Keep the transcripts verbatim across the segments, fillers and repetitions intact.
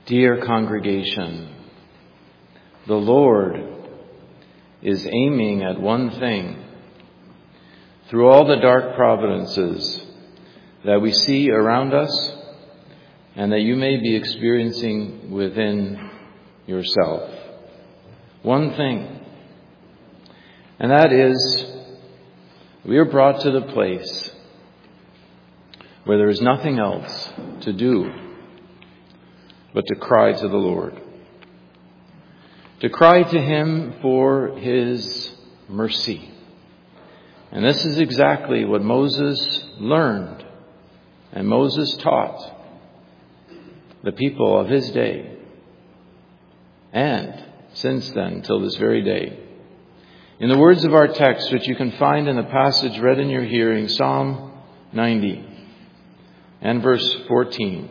Dear congregation, the Lord is aiming at one thing. Through all the dark providences that we see around us and that you may be experiencing within yourself. One thing, and that is we are brought to the place where there is nothing else to do but to cry to the Lord. To cry to Him for His mercy. And this is exactly what Moses learned and Moses taught the people of his day. And since then, till this very day. In the words of our text, which you can find in the passage read in your hearing, Psalm ninety and verse fourteen.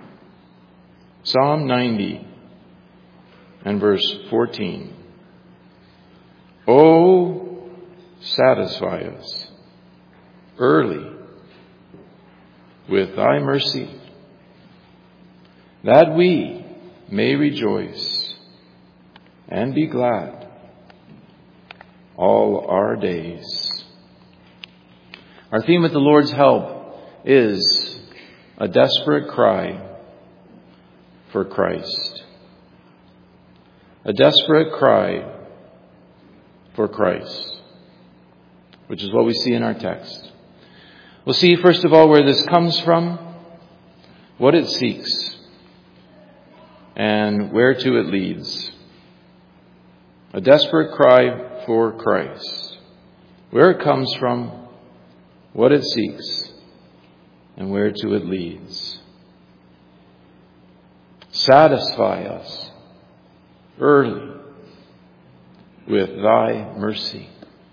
Psalm ninety and verse fourteen. Oh, satisfy us early with thy mercy, that we may rejoice and be glad all our days. Our theme with the Lord's help is a desperate cry for Christ. A desperate cry for Christ, which is what we see in our text. We'll see, first of all, where this comes from, what it seeks, and where to it leads. A desperate cry for Christ. Where it comes from, what it seeks, and where to it leads. Satisfy us early with thy mercy.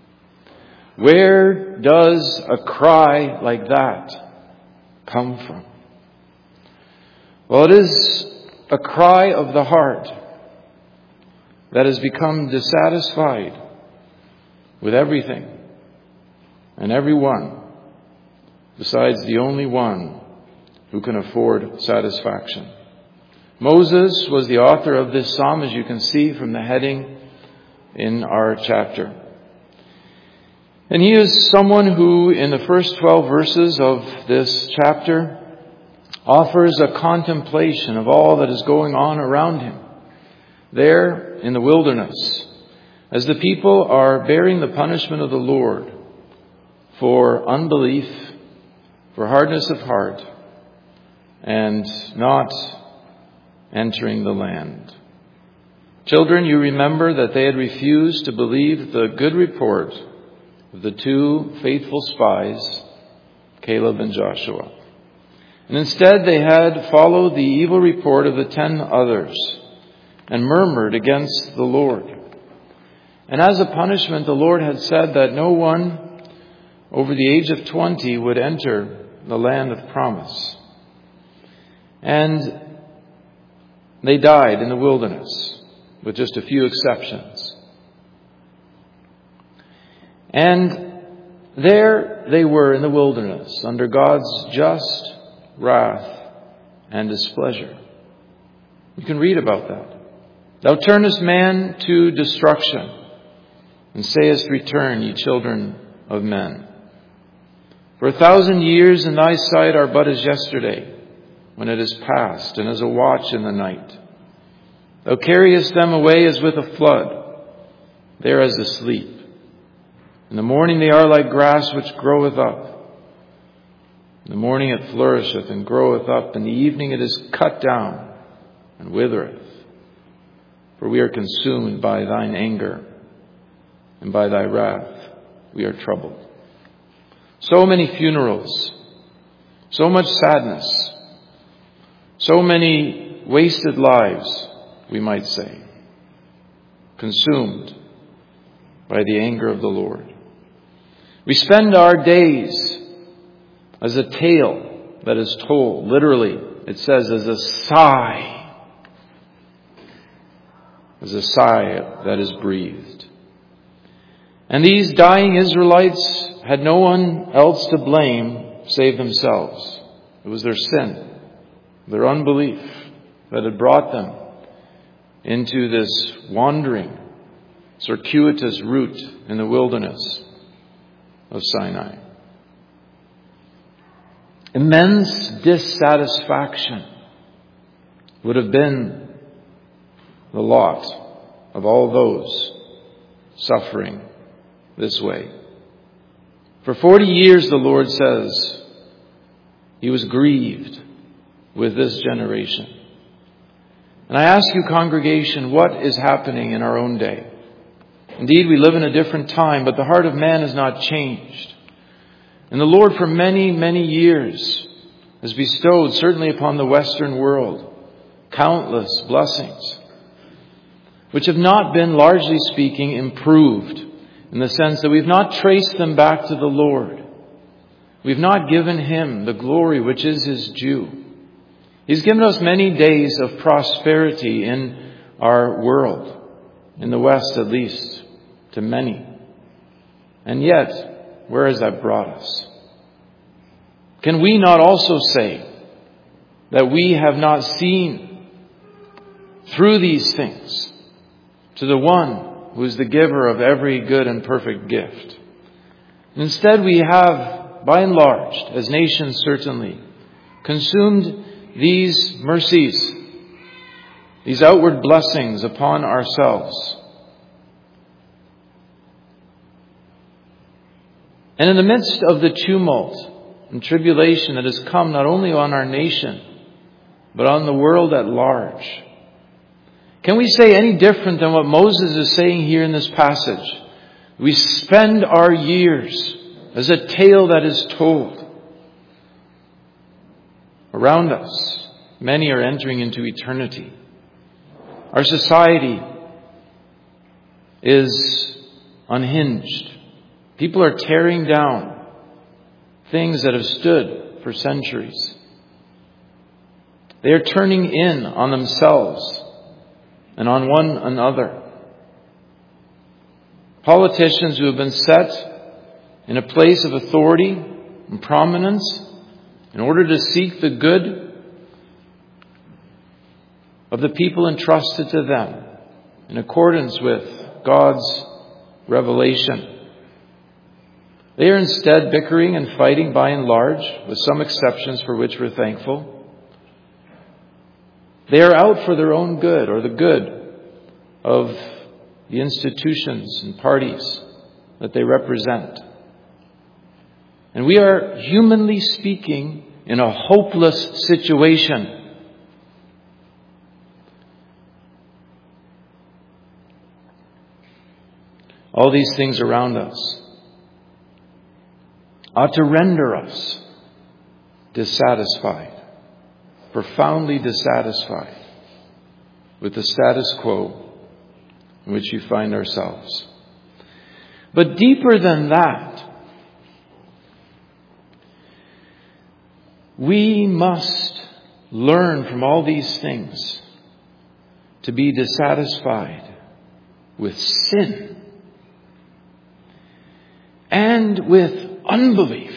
Where does a cry like that come from? Well, it is a cry of the heart that has become dissatisfied with everything and everyone besides the only one who can afford satisfaction. Moses was the author of this psalm, as you can see from the heading in our chapter. And he is someone who, in the first twelve verses of this chapter, offers a contemplation of all that is going on around him there in the wilderness, as the people are bearing the punishment of the Lord for unbelief, for hardness of heart, and not entering the land. Children, you remember that they had refused to believe the good report of the two faithful spies, Caleb and Joshua. And instead they had followed the evil report of the ten others and murmured against the Lord. And as a punishment, the Lord had said that no one over the age of twenty would enter the land of promise. And they died in the wilderness, with just a few exceptions. And there they were in the wilderness, under God's just wrath and displeasure. You can read about that. Thou turnest man to destruction, and sayest, Return, ye children of men. For a thousand years in thy sight are but as yesterday, when it is past, and as a watch in the night. Thou carriest them away as with a flood. They are as asleep. In the morning they are like grass which groweth up. In the morning it flourisheth and groweth up. In the evening it is cut down and withereth. For we are consumed by thine anger, and by thy wrath we are troubled. So many funerals, so much sadness, so many wasted lives, we might say, consumed by the anger of the Lord. We spend our days as a tale that is told. Literally, it says as a sigh. As a sigh that is breathed. And these dying Israelites had no one else to blame save themselves. It was their sin, their unbelief, that had brought them into this wandering, circuitous route in the wilderness of Sinai. Immense dissatisfaction would have been the lot of all those suffering this way. For forty years, the Lord says, He was grieved with this generation. And I ask you, congregation, what is happening in our own day? Indeed, we live in a different time, but the heart of man has not changed. And the Lord, for many, many years, has bestowed, certainly upon the Western world, countless blessings, which have not been, largely speaking, improved, in the sense that we've not traced them back to the Lord. We've not given Him the glory which is His due. He's given us many days of prosperity in our world, in the West at least, to many. And yet, where has that brought us? Can we not also say that we have not seen through these things to the one who is the giver of every good and perfect gift? Instead, we have, by and large, as nations certainly, consumed these mercies, these outward blessings upon ourselves. And in the midst of the tumult and tribulation that has come not only on our nation, but on the world at large, can we say any different than what Moses is saying here in this passage? We spend our years as a tale that is told. Around us, many are entering into eternity. Our society is unhinged. People are tearing down things that have stood for centuries. They are turning in on themselves and on one another. Politicians who have been set in a place of authority and prominence in order to seek the good of the people entrusted to them in accordance with God's revelation. They are instead bickering and fighting by and large, with some exceptions for which we're thankful. They are out for their own good, or the good of the institutions and parties that they represent. And we are, humanly speaking, in a hopeless situation. All these things around us ought to render us dissatisfied, profoundly dissatisfied with the status quo in which we find ourselves. But deeper than that, we must learn from all these things to be dissatisfied with sin and with unbelief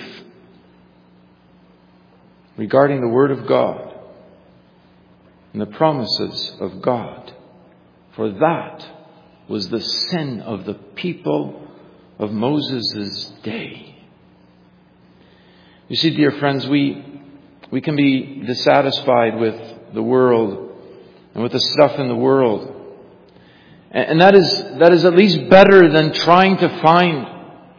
regarding the Word of God and the promises of God. For that was the sin of the people of Moses' day. You see, dear friends, we we can be dissatisfied with the world and with the stuff in the world. And that is that is at least better than trying to find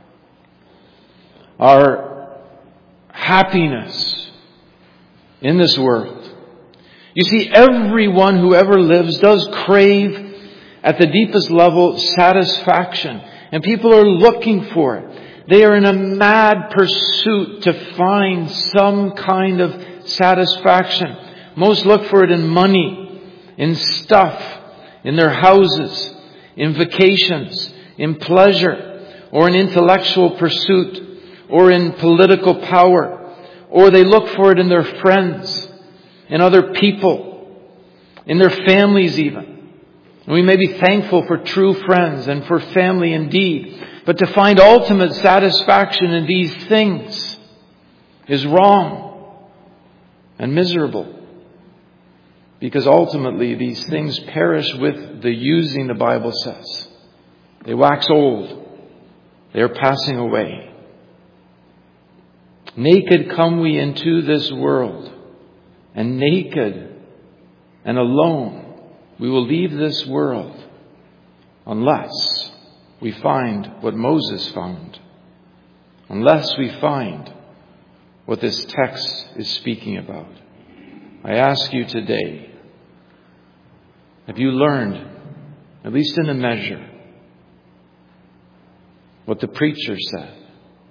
our happiness in this world. You see, everyone who ever lives does crave at the deepest level satisfaction. And people are looking for it. They are in a mad pursuit to find some kind of satisfaction. Most look for it in money, in stuff, in their houses, in vacations, in pleasure, or in intellectual pursuit, or in political power, or they look for it in their friends, in other people, in their families even. And we may be thankful for true friends and for family indeed, but to find ultimate satisfaction in these things is wrong and miserable. Because ultimately these things perish with the using, the Bible says. They wax old. They are passing away. Naked come we into this world, and naked and alone we will leave this world unless we find what Moses found. Unless we find what this text is speaking about. I ask you today, have you learned, at least in a measure, what the preacher said?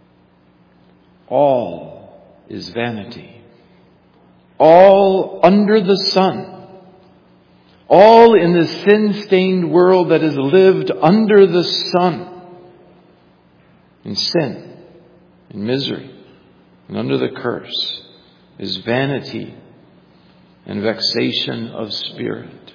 All is vanity. All under the sun. All in the sin-stained world that is lived under the sun. In sin, in misery, and under the curse is vanity and vexation of spirit.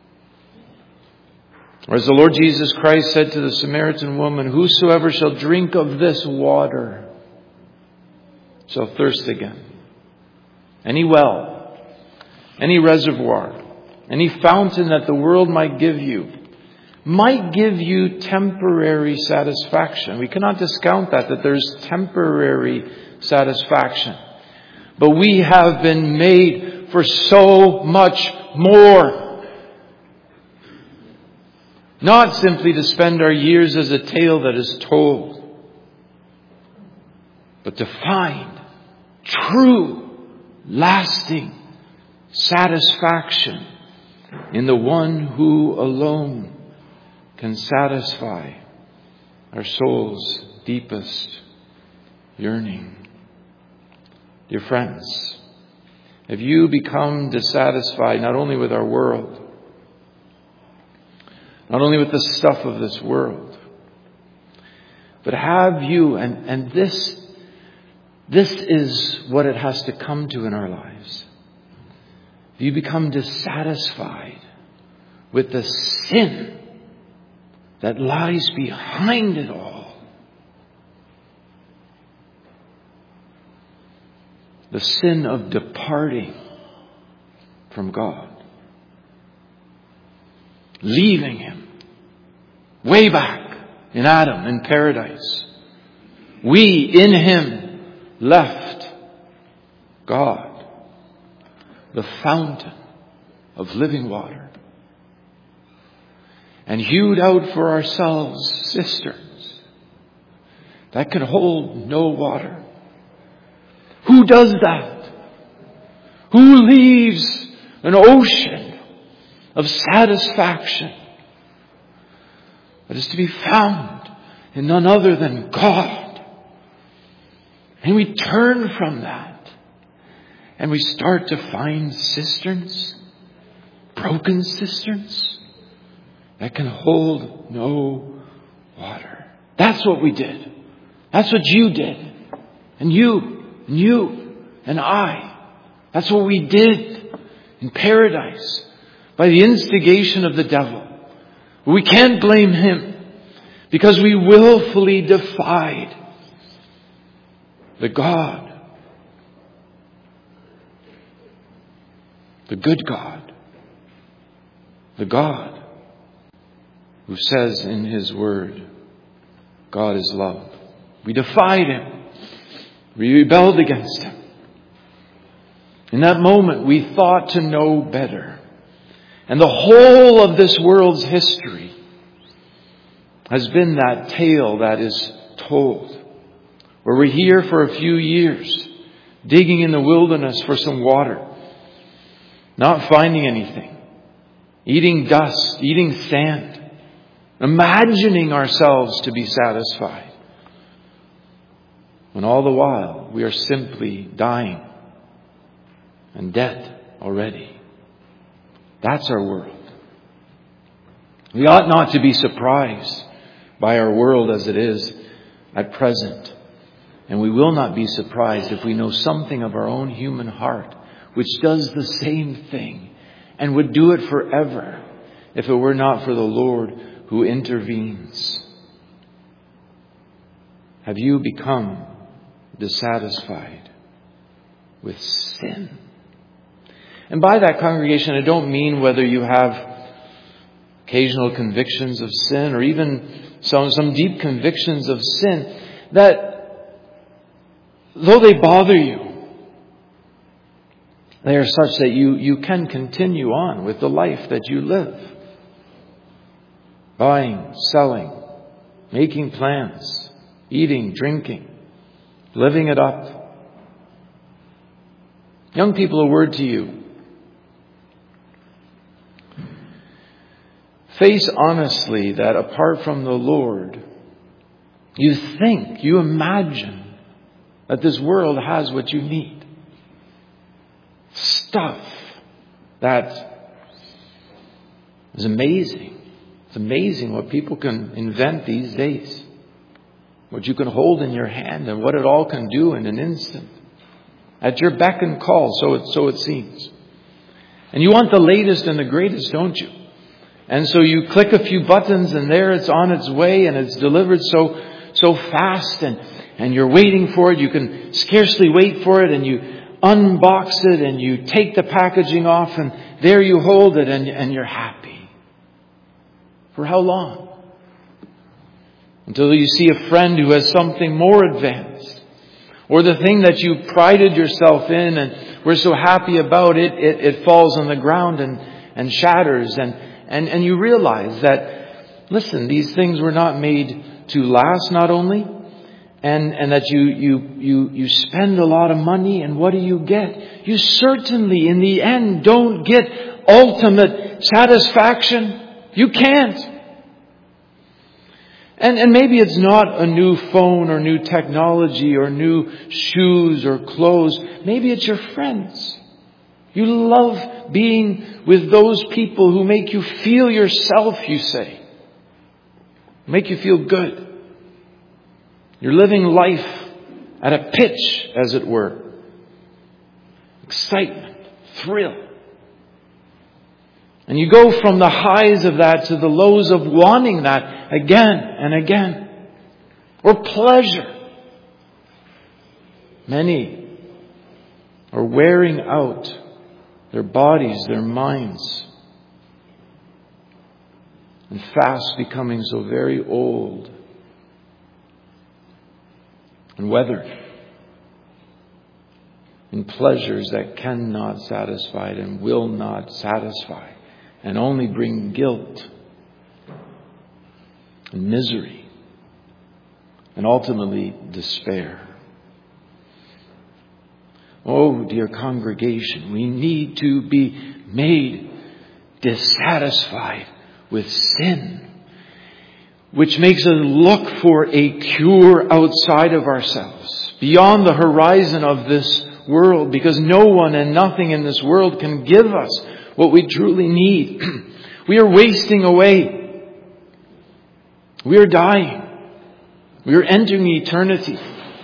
Or as the Lord Jesus Christ said to the Samaritan woman, whosoever shall drink of this water shall thirst again. Any well, any reservoir, any fountain that the world might give you, might give you temporary satisfaction. We cannot discount that, that there's temporary satisfaction. But we have been made for so much more. Not simply to spend our years as a tale that is told, but to find true, lasting satisfaction in the one who alone can satisfy our soul's deepest yearning. Dear friends, have you become dissatisfied not only with our world, not only with the stuff of this world, but have you, and, and this, this is what it has to come to in our lives. Have you become dissatisfied with the sin that lies behind it all? The sin of departing from God. Leaving Him. Way back in Adam in paradise. We in Him left God. The fountain of living water. And hewed out for ourselves cisterns that can hold no water. Who does that? Who leaves an ocean of satisfaction that is to be found in none other than God? And we turn from that and we start to find cisterns, broken cisterns that can hold no water. That's what we did. That's what you did. And you. And you and I. That's what we did in paradise by the instigation of the devil. We can't blame him because we willfully defied the God, the good God, the God who says in His Word, God is love. We defied Him. We rebelled against Him. In that moment, we thought to know better. And the whole of this world's history has been that tale that is told. Where we're here for a few years, digging in the wilderness for some water, not finding anything, eating dust, eating sand, imagining ourselves to be satisfied. When all the while we are simply dying and dead already. That's our world. We ought not to be surprised by our world as it is at present. And we will not be surprised if we know something of our own human heart, which does the same thing and would do it forever if it were not for the Lord who intervenes. Have you become dissatisfied with sin? And by that, congregation, I don't mean whether you have occasional convictions of sin or even some, some deep convictions of sin, that though they bother you, they are such that you, you can continue on with the life that you live. Buying, selling, making plans, eating, drinking, living it up. Young people, a word to you. Face honestly that apart from the Lord, you think, you imagine that this world has what you need. Stuff that is amazing. It's amazing what people can invent these days. What you can hold in your hand and what it all can do in an instant. At your beck and call, so it, so it seems. And you want the latest and the greatest, don't you? And so you click a few buttons and there it's on its way and it's delivered so so fast and, and you're waiting for it. You can scarcely wait for it and you unbox it and you take the packaging off and there you hold it and, and you're happy. For how long? Until you see a friend who has something more advanced. Or the thing that you prided yourself in and were so happy about, it, it, it falls on the ground and, and shatters. And, and, and you realize that, listen, these things were not made to last not only, And, and that you, you, you, you spend a lot of money, and what do you get? You certainly, in the end, don't get ultimate satisfaction. You can't. And, and maybe it's not a new phone or new technology or new shoes or clothes. Maybe it's your friends. You love being with those people who make you feel yourself, you say. Make you feel good. You're living life at a pitch, as it were. Excitement, thrill. And you go from the highs of that to the lows of wanting that again and again. Or pleasure. Many are wearing out their bodies, their minds. And fast becoming so very old. And weathered in pleasures that cannot satisfy and will not satisfy and only bring guilt and misery and ultimately despair. Oh, dear congregation, we need to be made dissatisfied with sin, which makes us look for a cure outside of ourselves, beyond the horizon of this world, because no one and nothing in this world can give us what we truly need. We are wasting away. We are dying. We are entering eternity.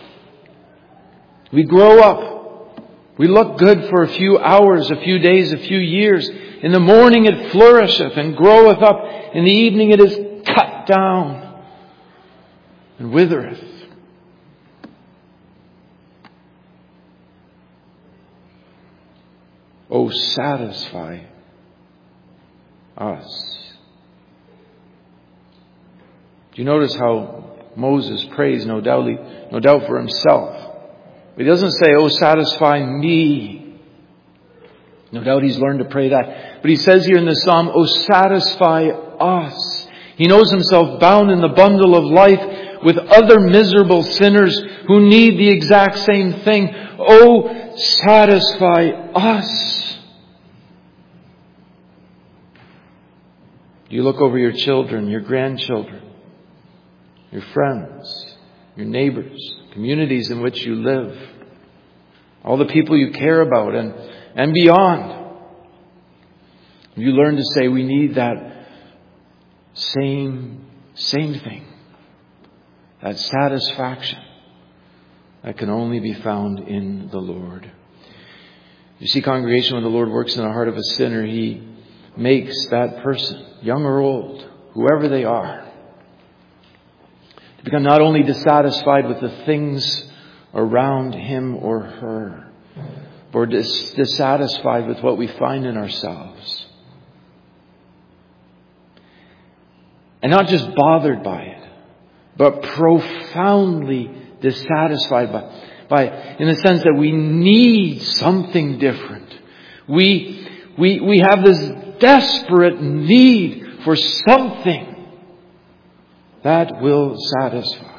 We grow up. We look good for a few hours, a few days, a few years. In the morning it flourisheth and groweth up. In the evening it is cut down and withereth. Oh, satisfy us. Do you notice how Moses prays, no doubt, no doubt for himself? He doesn't say, oh, satisfy me. No doubt he's learned to pray that. But he says here in the psalm, oh, satisfy us. He knows himself bound in the bundle of life with other miserable sinners who need the exact same thing. Oh, satisfy us. You look over your children, your grandchildren, your friends, your neighbors, communities in which you live, all the people you care about and, and beyond. You learn to say, we need that same, same thing. That satisfaction that can only be found in the Lord. You see, congregation, when the Lord works in the heart of a sinner, He makes that person, young or old, whoever they are, to become not only dissatisfied with the things around him or her, or dis- dissatisfied with what we find in ourselves. And not just bothered by it, but profoundly dissatisfied by, by in the sense that we need something different. We, we, we have this desperate need for something that will satisfy.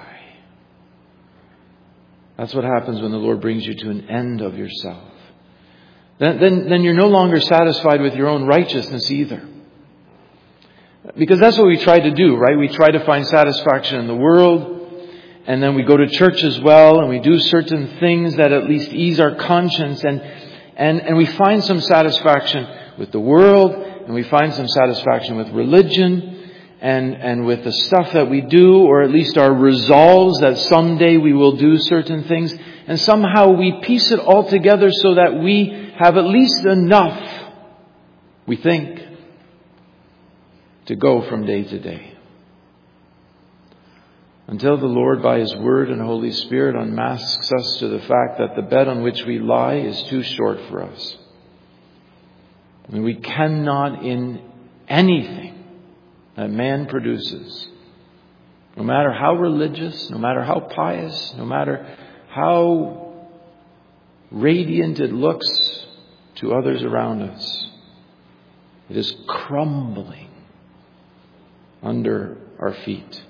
That's what happens when the Lord brings you to an end of yourself. Then, then, then you're no longer satisfied with your own righteousness either. Because that's what we try to do, right? We try to find satisfaction in the world, and then we go to church as well, and we do certain things that at least ease our conscience, and, and, and we find some satisfaction with the world, and we find some satisfaction with religion, and, and with the stuff that we do, or at least our resolves that someday we will do certain things, and somehow we piece it all together so that we have at least enough, we think, to go from day to day. Until the Lord, by His Word and Holy Spirit, unmasks us to the fact that the bed on which we lie is too short for us. I mean, we cannot in anything that man produces, no matter how religious, no matter how pious, no matter how radiant it looks to others around us, it is crumbling under our feet.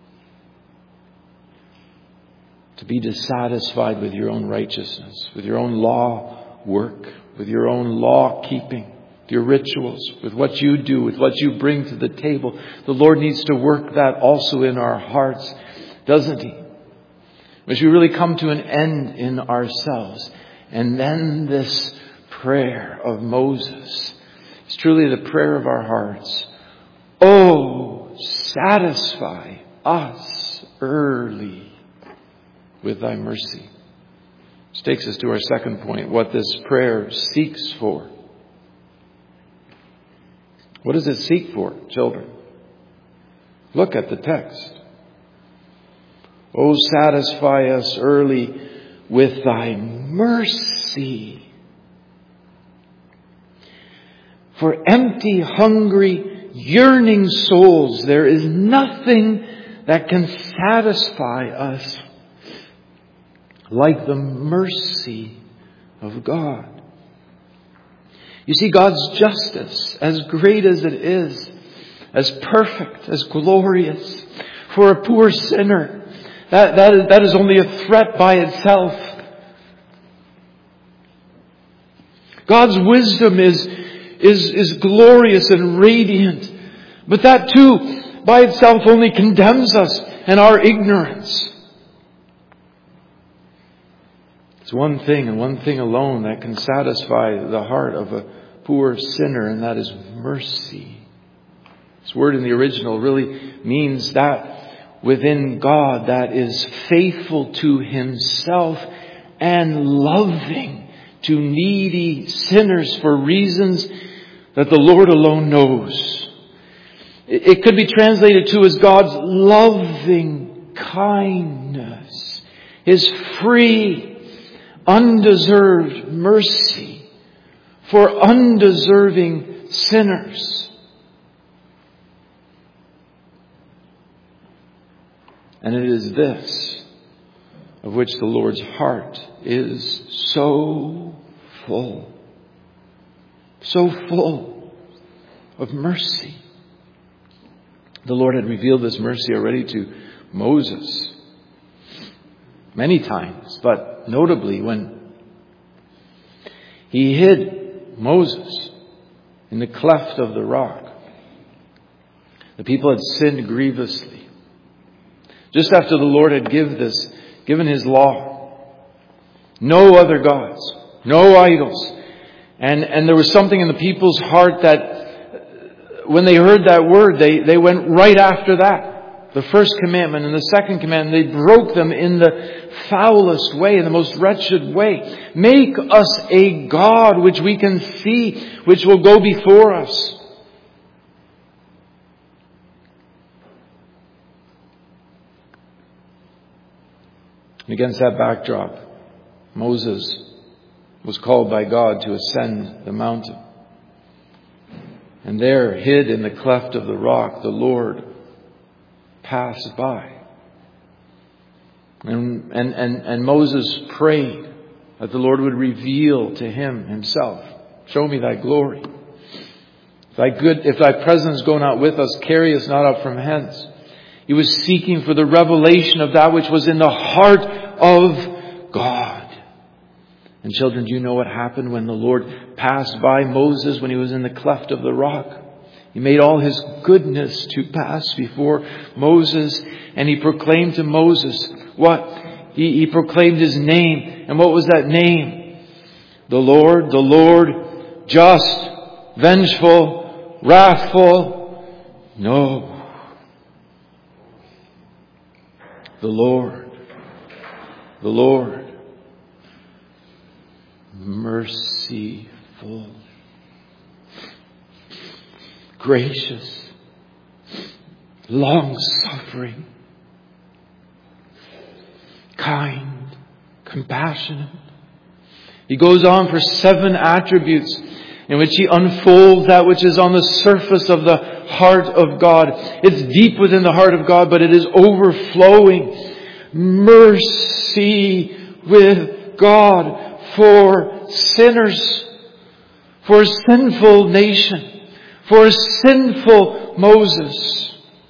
To be dissatisfied with your own righteousness, with your own law work, with your own law keeping, your rituals, with what you do, with what you bring to the table. The Lord needs to work that also in our hearts, doesn't He? As we really come to an end in ourselves. And then this prayer of Moses is truly the prayer of our hearts. Oh, satisfy us early with thy mercy. This takes us to our second point, what this prayer seeks for. What does it seek for, children? Look at the text. Oh, satisfy us early with thy mercy. For empty, hungry, yearning souls, there is nothing that can satisfy us like the mercy of God. You see, God's justice, as great as it is, as perfect, as glorious, for a poor sinner, that, that, is, that is only a threat by itself. God's wisdom is, is, is glorious and radiant, but that too, by itself, only condemns us and our ignorance. It's one thing and one thing alone that can satisfy the heart of a poor sinner, and that is mercy. This word in the original really means that within God that is faithful to Himself and loving to needy sinners for reasons that the Lord alone knows. It could be translated too as God's loving kindness, His free, undeserved mercy for undeserving sinners. And it is this of which the Lord's heart is so full, so full of mercy. The Lord had revealed this mercy already to Moses many times, but notably when He hid Moses in the cleft of the rock. The people had sinned grievously. Just after the Lord had give this, given His law, no other gods, no idols. And, and there was something in the people's heart that when they heard that word, they, they went right after that. The first commandment and the second commandment, they broke them in the foulest way, in the most wretched way. Make us a God which we can see, which will go before us. And against that backdrop, Moses was called by God to ascend the mountain. And there, hid in the cleft of the rock, the Lord passed by. And, and, and, and Moses prayed that the Lord would reveal to him himself. Show me thy glory. If thy good, if thy presence go not with us, carry us not up from hence. He was seeking for the revelation of that which was in the heart of God. And children, do you know what happened when the Lord passed by Moses when he was in the cleft of the rock? He made all his goodness to pass before Moses, and he proclaimed to Moses what? He, he proclaimed his name. And what was that name? The Lord, the Lord, just, vengeful, wrathful. No. The Lord, the Lord, merciful, gracious, long-suffering, kind, compassionate. He goes on for seven attributes in which he unfolds that which is on the surface of the heart of God. It's deep within the heart of God, but it is overflowing. Mercy with God for sinners, for a sinful nation, for a sinful Moses.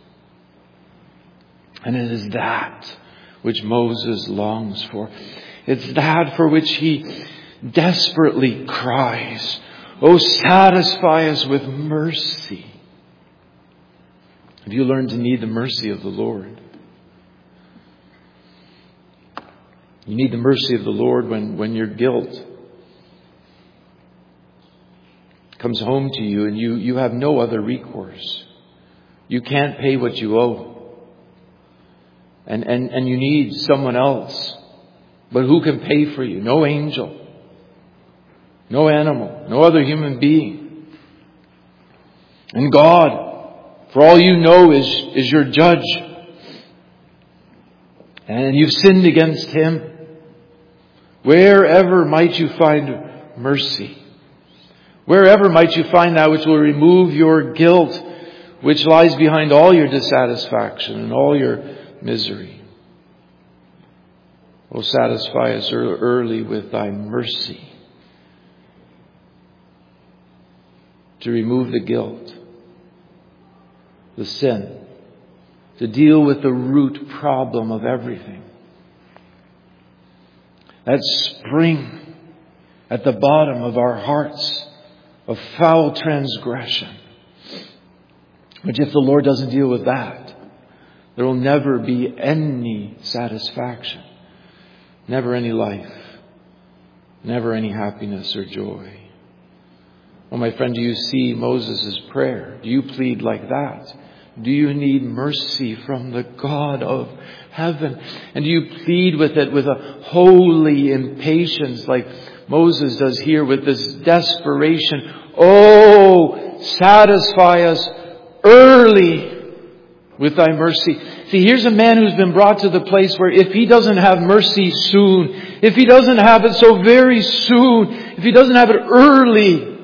And it is that which Moses longs for. It's that for which he desperately cries, "Oh, satisfy us with mercy." Have you learned to need the mercy of the Lord? You need the mercy of the Lord when, when your guilt comes home to you and you, you have no other recourse. You can't pay what you owe. And, and, and you need someone else. But who can pay for you? No angel. No animal. No other human being. And God, for all you know, is, is your judge. And you've sinned against Him. Wherever might you find mercy? Wherever might you find that which will remove your guilt, which lies behind all your dissatisfaction and all your misery? Oh, satisfy us early with thy mercy to remove the guilt, the sin, to deal with the root problem of everything. That spring at the bottom of our hearts of foul transgression. Which if the Lord doesn't deal with that, there will never be any satisfaction. Never any life. Never any happiness or joy. Oh, my friend, do you see Moses' prayer? Do you plead like that? Do you need mercy from the God of heaven? And do you plead with it with a holy impatience like Moses does here with this desperation? Oh, satisfy us early with thy mercy. See, here's a man who's been brought to the place where if he doesn't have mercy soon, if he doesn't have it so very soon, if he doesn't have it early,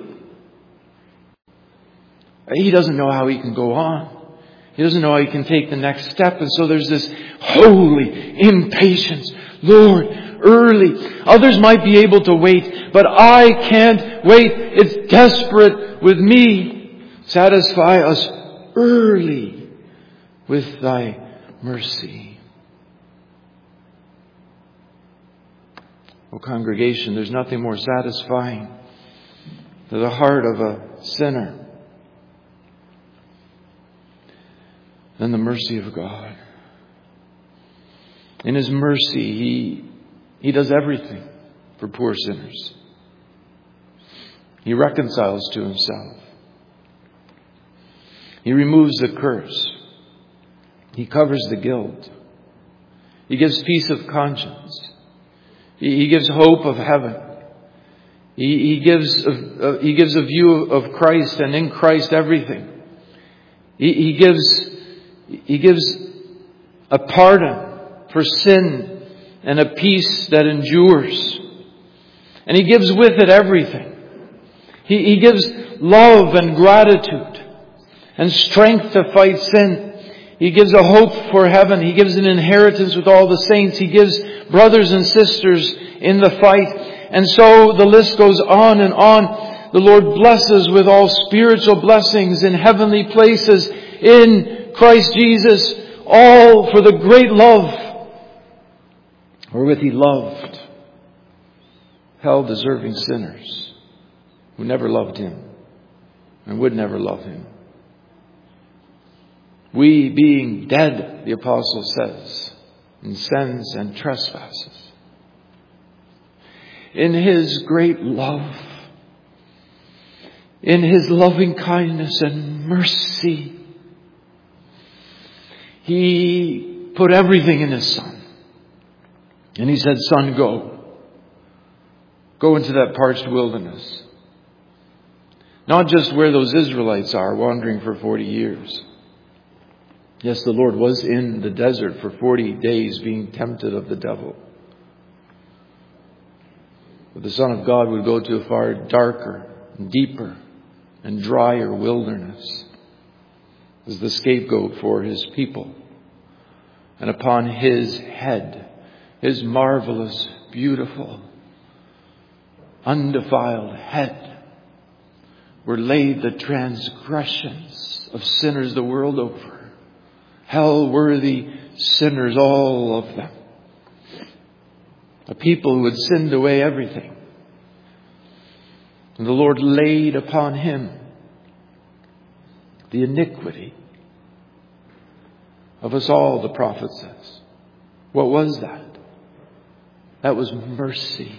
he doesn't know how he can go on. He doesn't know how he can take the next step. And so there's this holy impatience. Lord, early. Others might be able to wait, but I can't wait. It's desperate with me. Satisfy us early with thy mercy. Oh, congregation, there's nothing more satisfying to the heart of a sinner than the mercy of God. In His mercy, He, He does everything for poor sinners. He reconciles to Himself. He removes the curse. He covers the guilt. He gives peace of conscience. He, he gives hope of heaven. He, he, gives a, he gives a view of Christ, and in Christ everything. He, he gives He gives a pardon for sin and a peace that endures. And He gives with it everything. He, he gives love and gratitude and strength to fight sin. He gives a hope for heaven. He gives an inheritance with all the saints. He gives brothers and sisters in the fight. And so the list goes on and on. The Lord blesses with all spiritual blessings in heavenly places in Christ Jesus, all for the great love wherewith He loved hell-deserving sinners who never loved Him and would never love Him. We being dead, the apostle says, in sins and trespasses, in His great love, in His loving kindness and mercy, He put everything in His Son. And He said, Son, go. Go into that parched wilderness. Not just where those Israelites are, wandering for forty years. Yes, the Lord was in the desert for forty days being tempted of the devil. But the Son of God would go to a far darker, and deeper, and drier wilderness as the scapegoat for His people. And upon His head, His marvelous, beautiful, undefiled head, were laid the transgressions of sinners the world over. Hell-worthy sinners, all of them. A people who had sinned away everything. And the Lord laid upon Him the iniquity of us all, the prophet says. What was that? That was mercy.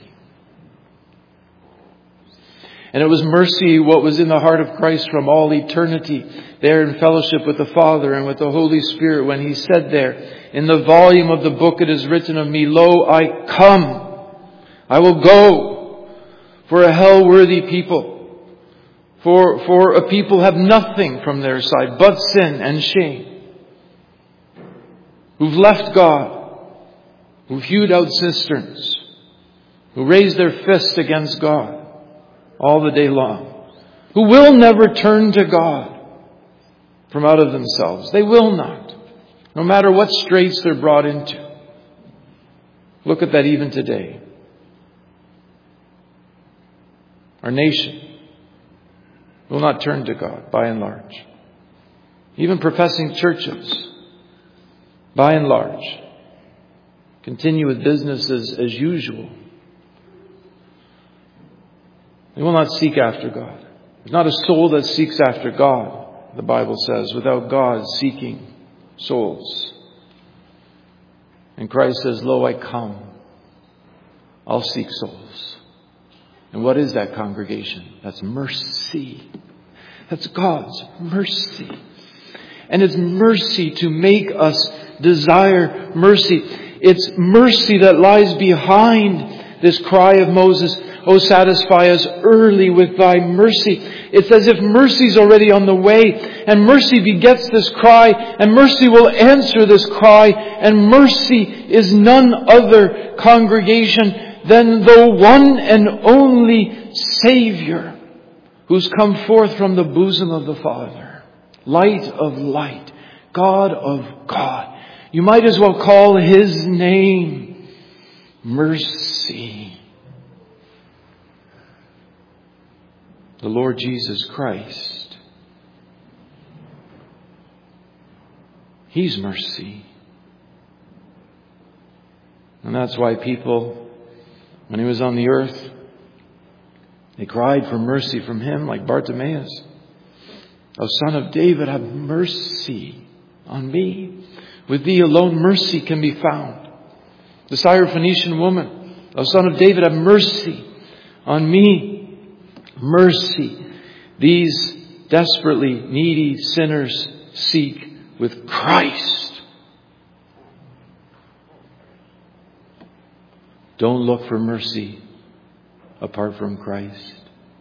And it was mercy what was in the heart of Christ from all eternity, there in fellowship with the Father and with the Holy Spirit, when He said there, in the volume of the book it is written of me, Lo, I come. I will go for a hell-worthy people. For, for a people have nothing from their side but sin and shame. Who've left God. Who've hewed out cisterns. Who raise their fists against God all the day long, who will never turn to God from out of themselves. They will not, no matter what straits they're brought into. Look at that even today. Our nation will not turn to God, by and large. Even professing churches, by and large, continue with business as, as usual. They will not seek after God. There's not a soul that seeks after God, the Bible says, without God seeking souls. And Christ says, Lo, I come. I'll seek souls. And what is that congregation? That's mercy. That's God's mercy. And it's mercy to make us desire mercy. It's mercy that lies behind this cry of Moses, Oh, satisfy us early with Thy mercy. It's as if mercy's already on the way, and mercy begets this cry, and mercy will answer this cry, and mercy is none other, congregation, than the one and only Savior who's come forth from the bosom of the Father. Light of light, God of God. You might as well call His name mercy. The Lord Jesus Christ. He's mercy. And that's why people, when He was on the earth, they cried for mercy from Him, like Bartimaeus. O Son of David, have mercy on me. With Thee alone mercy can be found. The Syrophoenician woman, O Son of David, have mercy on me. Mercy. These desperately needy sinners seek with Christ. Don't look for mercy apart from Christ.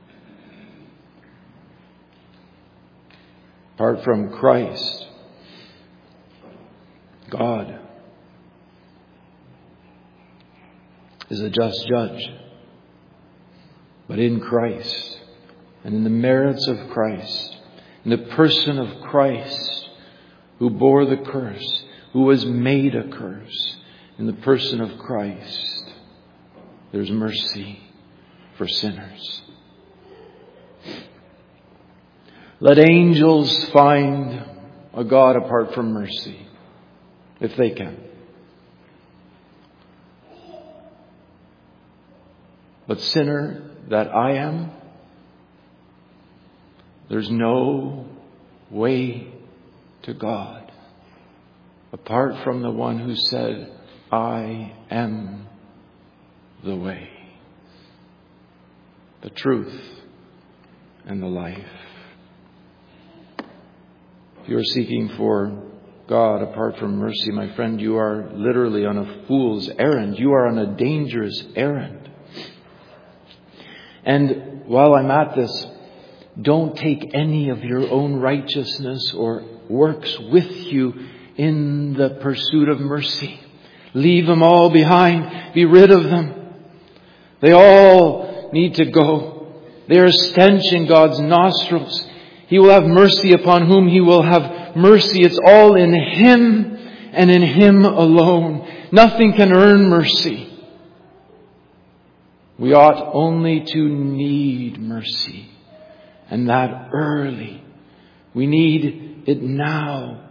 Apart from Christ, God is a just judge. but in Christ and in the merits of Christ, in the person of Christ who bore the curse, who was made a curse, in the person of Christ, there's mercy for sinners. Let angels find a God apart from mercy, if they can. But sinner that I am, there's no way to God apart from the one who said, I am the way, the truth, and the life. If you are seeking for God apart from mercy, my friend, you are literally on a fool's errand. You are on a dangerous errand. And while I'm at this, don't take any of your own righteousness or works with you in the pursuit of mercy. Leave them all behind. Be rid of them. They all need to go. They are a stench in God's nostrils. He will have mercy upon whom He will have mercy. It's all in Him and in Him alone. Nothing can earn mercy. We ought only to need mercy. And that early. We need it now.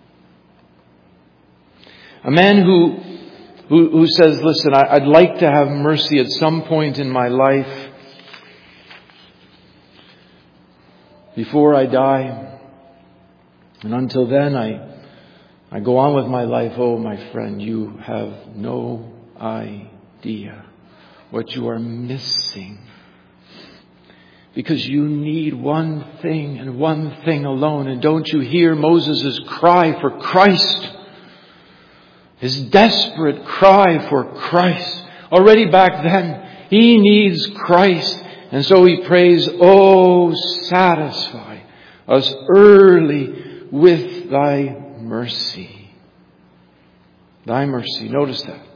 A man who who, who says, listen, I, I'd like to have mercy at some point in my life before I die. And until then, I, I go on with my life. Oh, my friend, you have no idea what you are missing. Because you need one thing and one thing alone. And don't you hear Moses' cry for Christ? His desperate cry for Christ. Already back then, he needs Christ. And so he prays, oh, satisfy us early with thy mercy. Thy mercy. Notice that.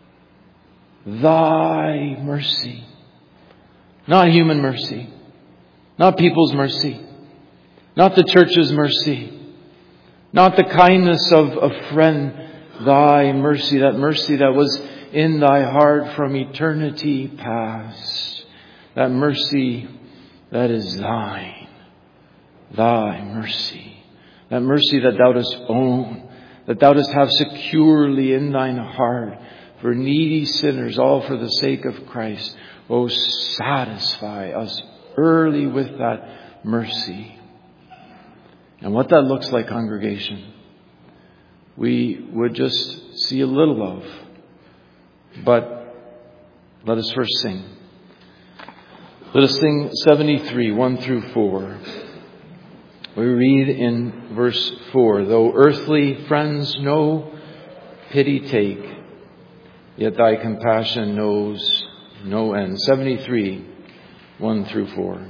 Thy mercy. Not human mercy. Not people's mercy. Not the church's mercy. Not the kindness of a friend. Thy mercy. That mercy that was in thy heart from eternity past. That mercy that is thine. Thy mercy. That mercy that thou dost own. That thou dost have securely in thine heart. For needy sinners, all for the sake of Christ. Oh, satisfy us early with that mercy. And what that looks like, congregation, we would just see a little of. But let us first sing. Let us sing seventy-three, one through four. We read in verse four, though earthly friends no pity take, yet thy compassion knows no end. seventy-three, one through four.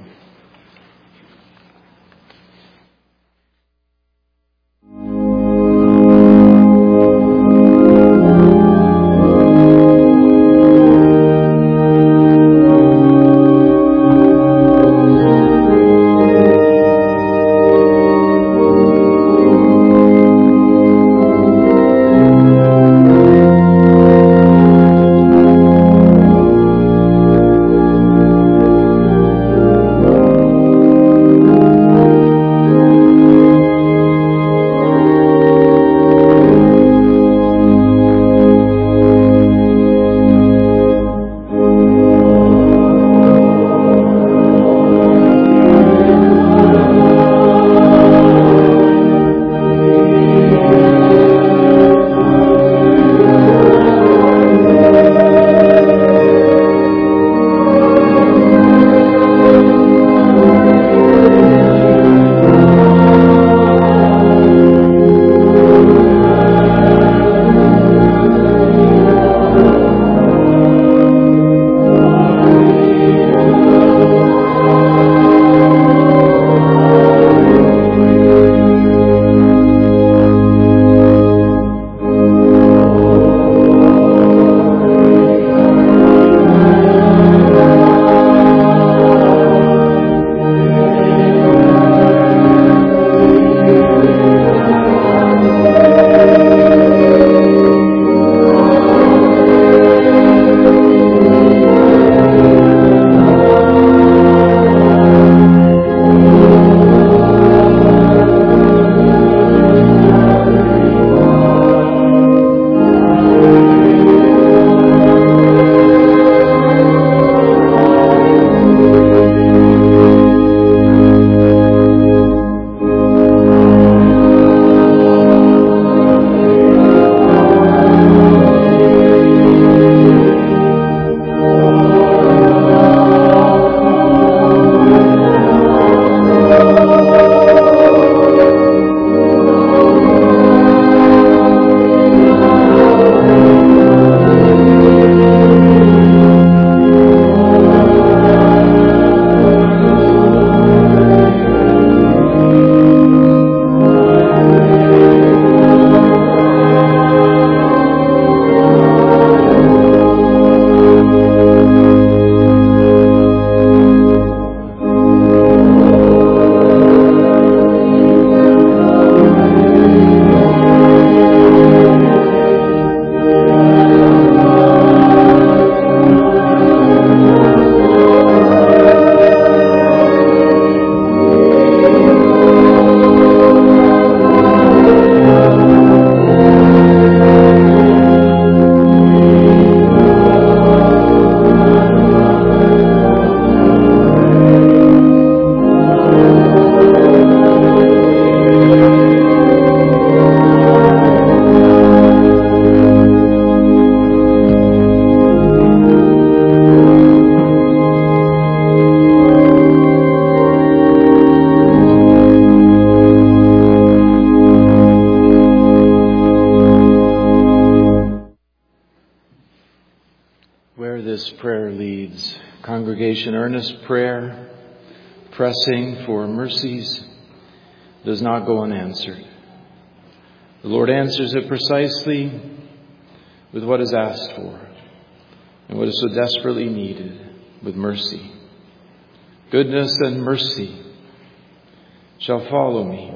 this prayer leads. Congregation, earnest prayer, pressing for mercies, does not go unanswered. The Lord answers it precisely with what is asked for and what is so desperately needed, with mercy. Goodness and mercy shall follow me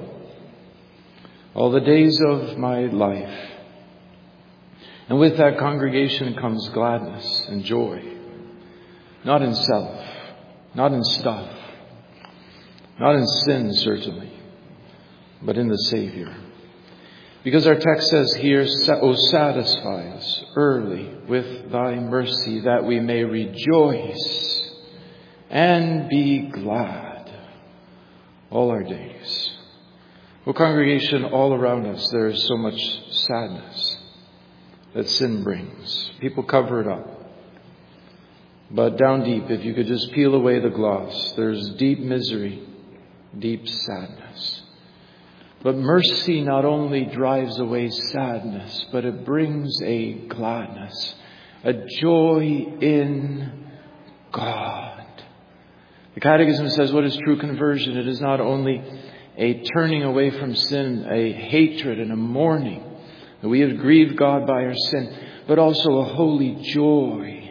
all the days of my life. And with that, congregation, comes gladness and joy, not in self, not in stuff, not in sin, certainly, but in the Savior. Because our text says here, "O satisfy us early with thy mercy, that we may rejoice and be glad all our days." Well, congregation, all around us there is so much sadness that sin brings. People cover it up. But down deep, if you could just peel away the gloss, there's deep misery, deep sadness. But mercy not only drives away sadness, but it brings a gladness, a joy in God. The Catechism says, what is true conversion? It is not only a turning away from sin, a hatred and a mourning that we have grieved God by our sin, but also a holy joy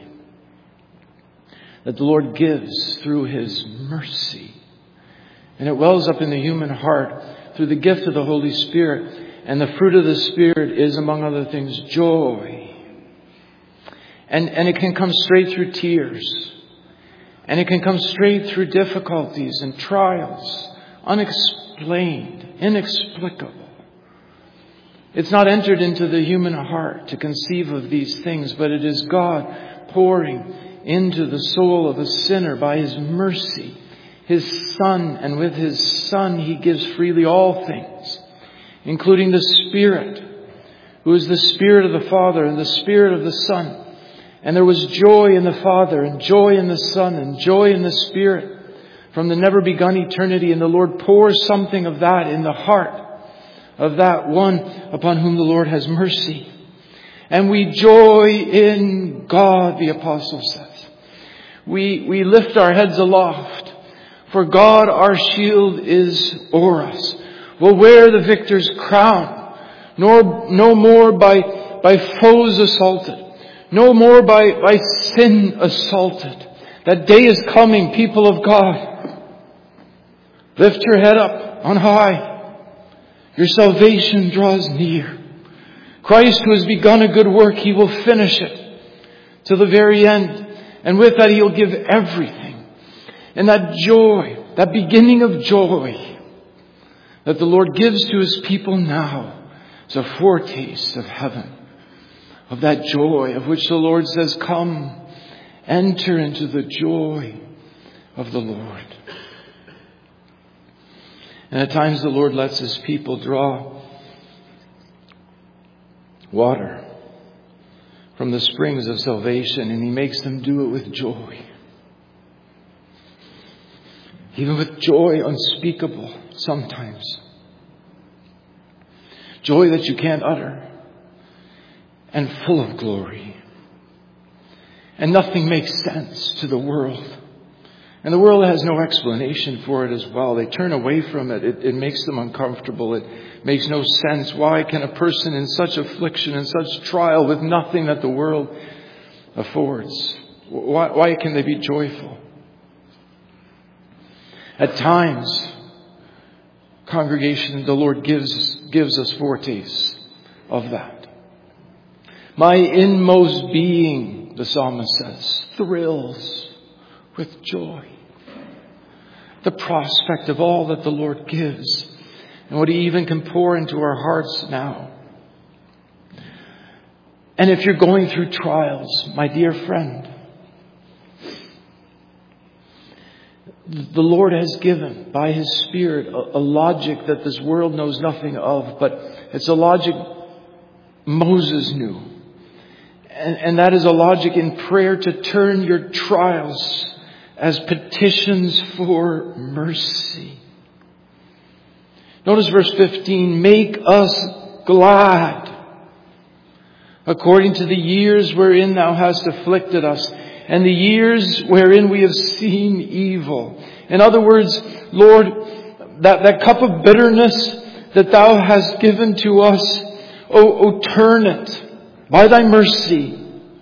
that the Lord gives through His mercy. And it wells up in the human heart through the gift of the Holy Spirit. And the fruit of the Spirit is, among other things, joy. And, and it can come straight through tears. And it can come straight through difficulties and trials, unexplained, inexplicable. It's not entered into the human heart to conceive of these things, but it is God pouring into the soul of a sinner by His mercy, His Son, and with His Son He gives freely all things, including the Spirit, who is the Spirit of the Father and the Spirit of the Son. And there was joy in the Father and joy in the Son and joy in the Spirit from the never begun eternity. And the Lord pours something of that in the heart of that one upon whom the Lord has mercy. And we joy in God, the Apostle says. We, we lift our heads aloft, for God our shield is o'er us. We'll wear the victor's crown, nor no more by, by foes assaulted, no more by, by sin assaulted. That day is coming, people of God. Lift your head up on high. Your salvation draws near. Christ, who has begun a good work, He will finish it to the very end. And with that, He'll give everything. And that joy, that beginning of joy that the Lord gives to His people now is a foretaste of heaven. Of that joy of which the Lord says, come, enter into the joy of the Lord. And at times the Lord lets His people draw water from the springs of salvation, and He makes them do it with joy. Even with joy unspeakable sometimes. Joy that you can't utter. And full of glory. And nothing makes sense to the world. And the world has no explanation for it as well. They turn away from it. It, it makes them uncomfortable. It makes no sense. Why can a person in such affliction and such trial with nothing that the world affords? Why, why can they be joyful? At times, congregation, the Lord gives, gives us foretastes of that. My inmost being, the psalmist says, thrills with joy. The prospect of all that the Lord gives and what He even can pour into our hearts now. And if you're going through trials, my dear friend, the Lord has given by His Spirit a, a logic that this world knows nothing of, but it's a logic Moses knew. And, and that is a logic in prayer to turn your trials as petitions for mercy. Notice verse fifteen, make us glad according to the years wherein thou hast afflicted us, and the years wherein we have seen evil. In other words, Lord, that, that cup of bitterness that Thou hast given to us, oh, oh, turn it by Thy mercy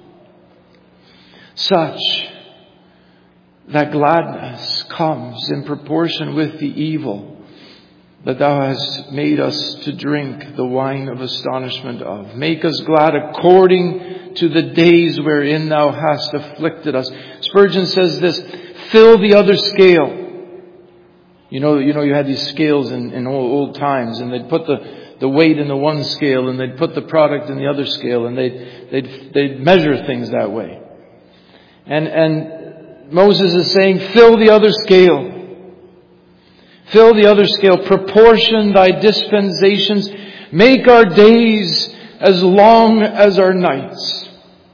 such that gladness comes in proportion with the evil that Thou hast made us to drink the wine of astonishment of. Make us glad according to the days wherein Thou hast afflicted us. Spurgeon says this, fill the other scale. You know, you know, you had these scales in, in old, old times, and they'd put the, the weight in the one scale, and they'd put the product in the other scale, and they'd, they'd, they'd measure things that way. And, and Moses is saying, fill the other scale. Fill the other scale. Proportion Thy dispensations. Make our days as long as our nights.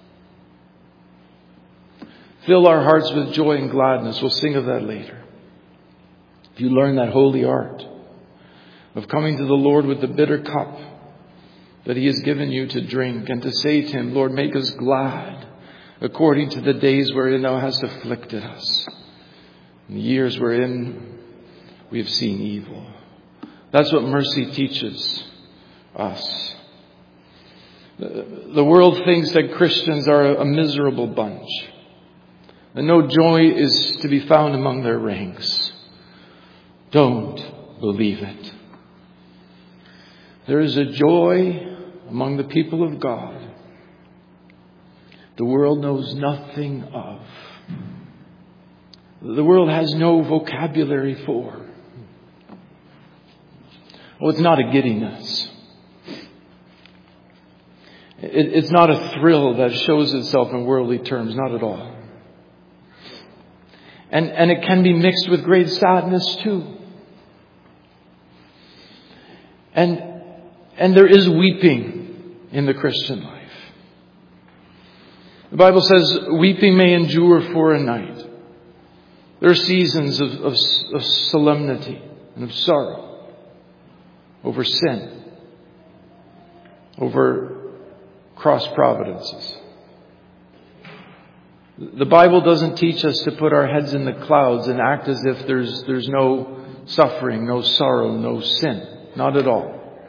Fill our hearts with joy and gladness. We'll sing of that later. If you learn that holy art of coming to the Lord with the bitter cup that He has given you to drink, and to say to Him, Lord, make us glad according to the days wherein Thou hast afflicted us, in the years wherein we have seen evil. That's what mercy teaches us. The world thinks that Christians are a miserable bunch, and no joy is to be found among their ranks. Don't believe it. There is a joy among the people of God the world knows nothing of. The world has no vocabulary for. Oh, it's not a giddiness. It, it's not a thrill that shows itself in worldly terms, not at all. And, and it can be mixed with great sadness too. And, and there is weeping in the Christian life. The Bible says, weeping may endure for a night. There are seasons of, of, of solemnity and of sorrow over sin, over cross providences. The Bible doesn't teach us to put our heads in the clouds and act as if there's, there's no suffering, no sorrow, no sin. Not at all.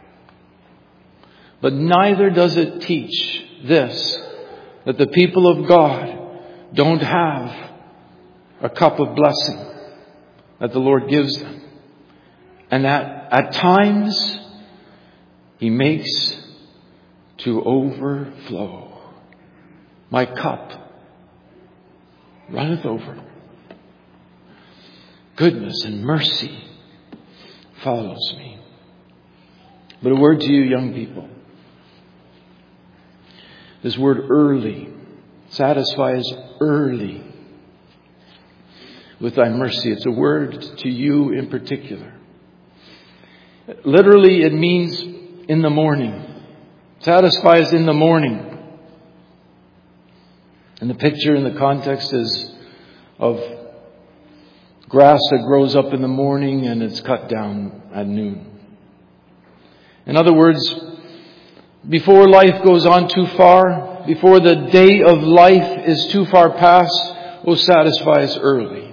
But neither does it teach this, that the people of God don't have a cup of blessing that the Lord gives them. And that at times He makes to overflow. My cup runneth over. Goodness and mercy follows me. But a word to you, young people. This word early satisfies early with Thy mercy. It's a word to you in particular. Literally, it means in the morning. Satisfies in the morning. And the picture in the context is of grass that grows up in the morning and it's cut down at noon. In other words, before life goes on too far, before the day of life is too far past, oh, satisfy us early.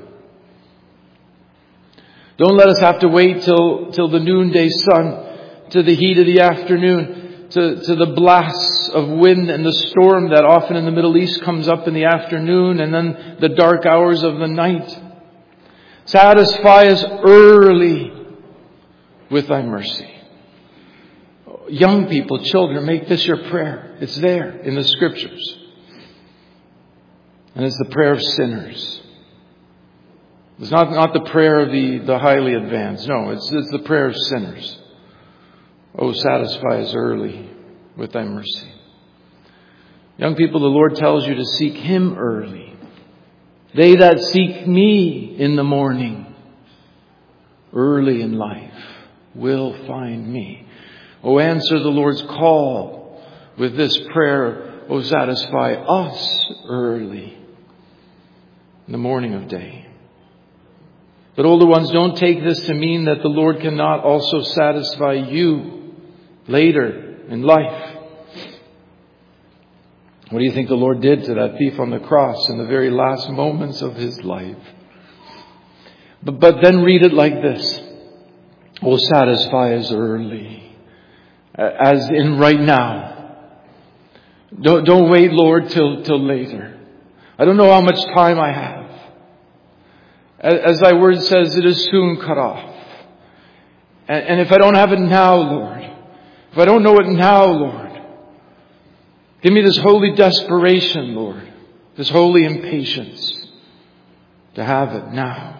Don't let us have to wait till, till the noonday sun, to the heat of the afternoon, to, to the blasts of wind and the storm that often in the Middle East comes up in the afternoon, and then the dark hours of the night. Satisfy us early with Thy mercy. Young people, children, make this your prayer. It's there in the Scriptures. And it's the prayer of sinners. It's not, not the prayer of the, the highly advanced. No, it's, it's the prayer of sinners. Oh, satisfy us early with Thy mercy. Young people, the Lord tells you to seek Him early. They that seek Me in the morning, early in life, will find Me. Oh, answer the Lord's call with this prayer. Oh, satisfy us early in the morning of day. But older ones, don't take this to mean that the Lord cannot also satisfy you later in life. What do you think the Lord did to that thief on the cross in the very last moments of his life? But, but then read it like this. Oh, satisfy us early, as in right now. Don't, don't wait, Lord, till, till later. I don't know how much time I have. As thy word says, it is soon cut off. And, and if I don't have it now, Lord, if I don't know it now, Lord, give me this holy desperation, Lord, this holy impatience to have it now.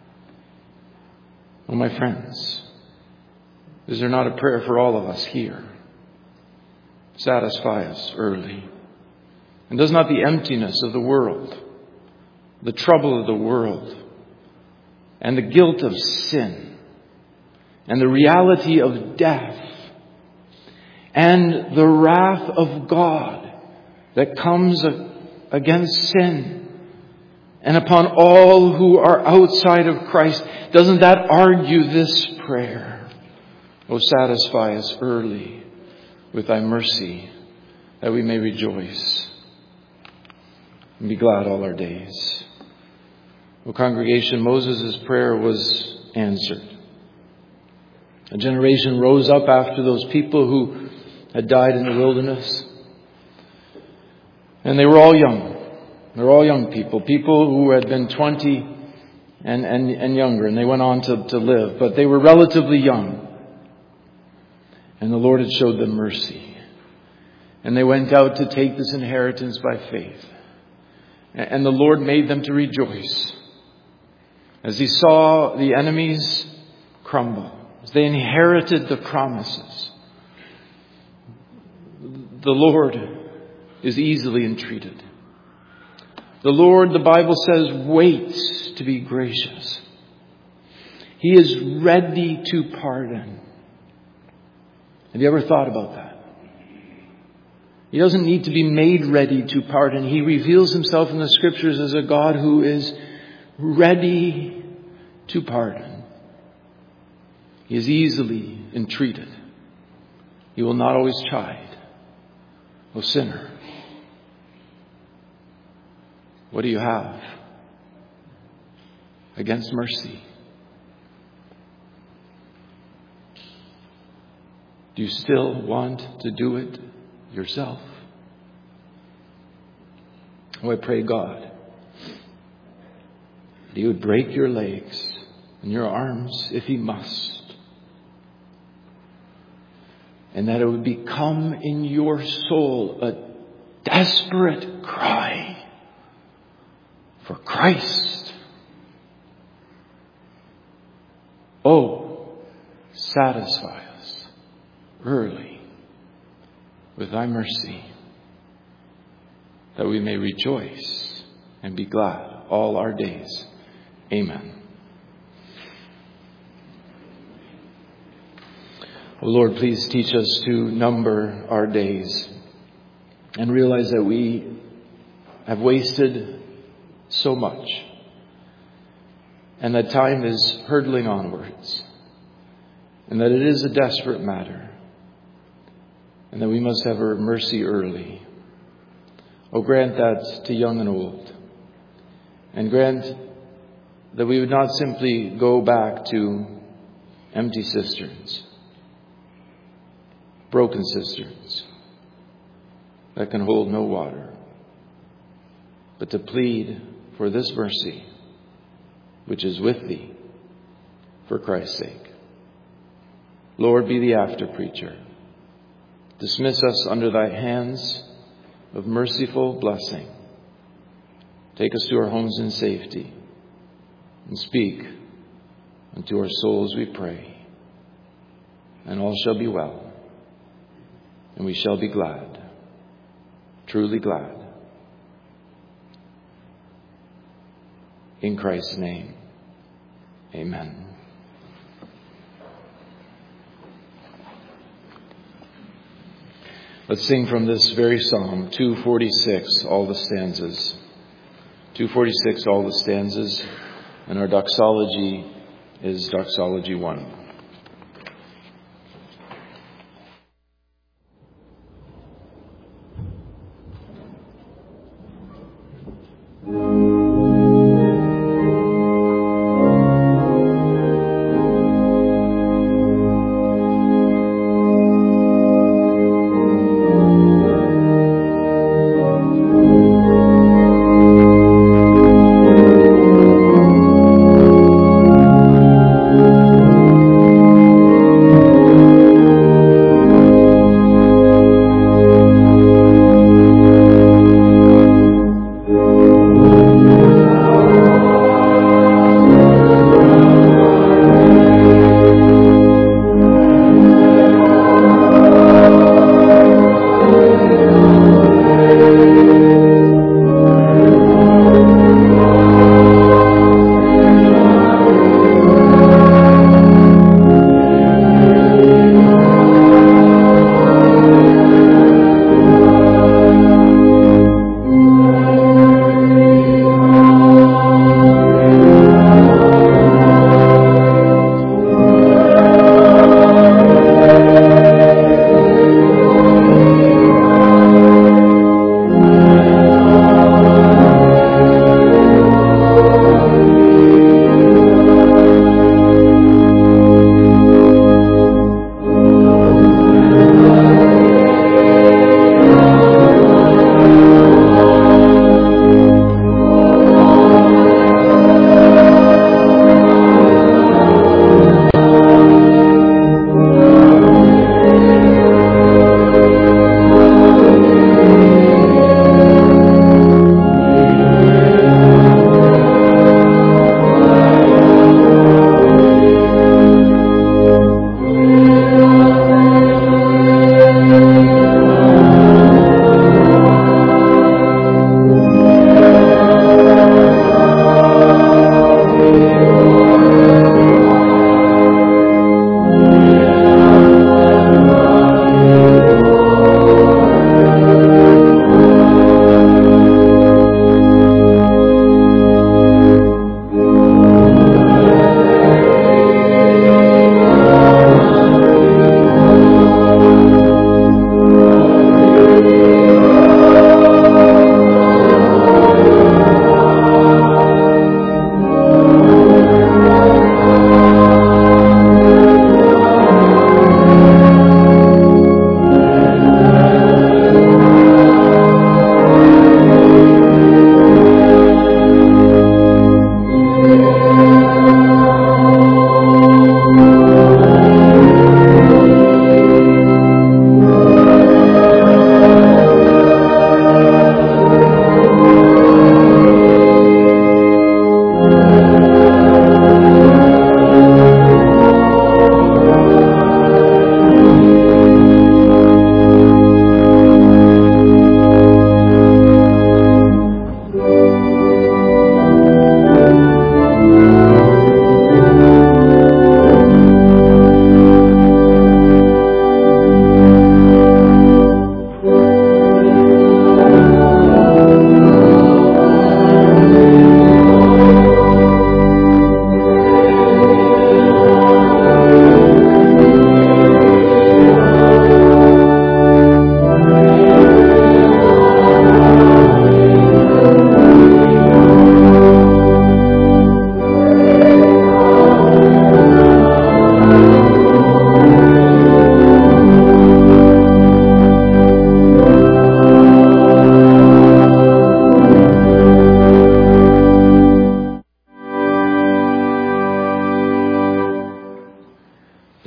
Oh, my friends, is there not a prayer for all of us here? Satisfy us early. And does not the emptiness of the world, the trouble of the world, and the guilt of sin, and the reality of death, and the wrath of God that comes against sin and upon all who are outside of Christ, doesn't that argue this prayer? Oh, satisfy us early with thy mercy, that we may rejoice and be glad all our days. Oh, congregation, Moses' prayer was answered. A generation rose up after those people who had died in the wilderness. And they were all young. They were all young people. People who had been twenty and, and, and younger. And they went on to, to live. But they were relatively young. And the Lord had showed them mercy. And they went out to take this inheritance by faith. And the Lord made them to rejoice as He saw the enemies crumble, as they inherited the promises. The Lord is easily entreated. The Lord, the Bible says, waits to be gracious. He is ready to pardon. Have you ever thought about that? He doesn't need to be made ready to pardon. He reveals Himself in the Scriptures as a God who is ready to pardon. He is easily entreated. He will not always chide. O sinner, what do you have against mercy? Do you still want to do it yourself? Oh, I pray God that He would break your legs and your arms if He must. And that it would become in your soul a desperate cry for Christ. Oh, satisfy us early with thy mercy, that we may rejoice and be glad all our days. Amen. Oh Lord, please teach us to number our days and realize that we have wasted so much and that time is hurtling onwards and that it is a desperate matter and that we must have our mercy early. Oh, grant that to young and old, and grant that we would not simply go back to empty cisterns, broken cisterns that can hold no water, but to plead for this mercy which is with thee for Christ's sake. Lord, be the after preacher. Dismiss us under thy hands of merciful blessing. Take us to our homes in safety and speak unto our souls, we pray. And all shall be well, and we shall be glad, truly glad. In Christ's name, amen. Let's sing from this very psalm, two forty-six, all the stanzas. two forty-six, all the stanzas. And our doxology is doxology one.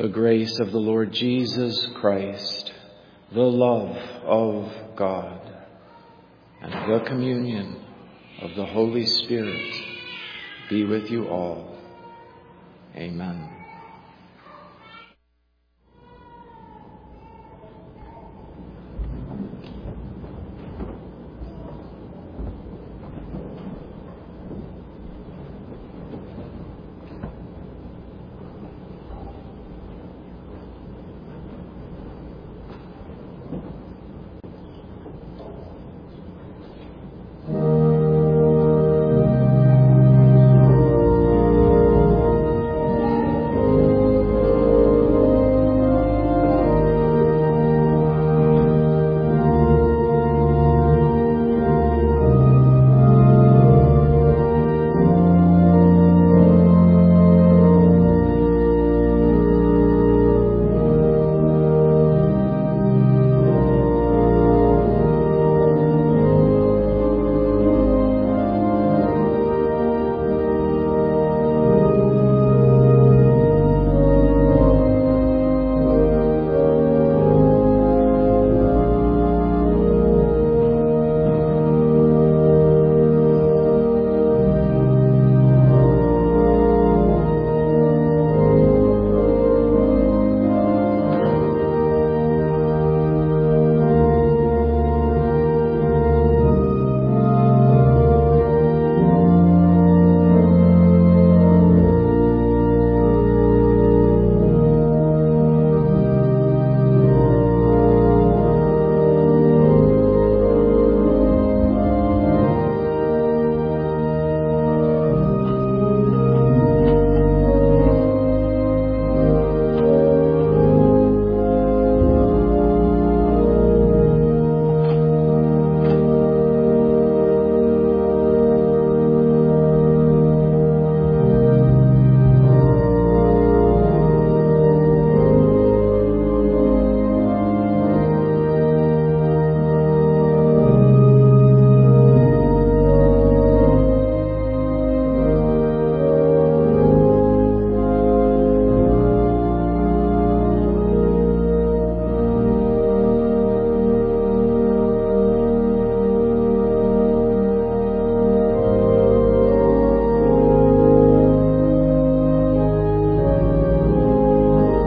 the grace of the Lord Jesus Christ, the love of God, and the communion of the Holy Spirit be with you all. Amen.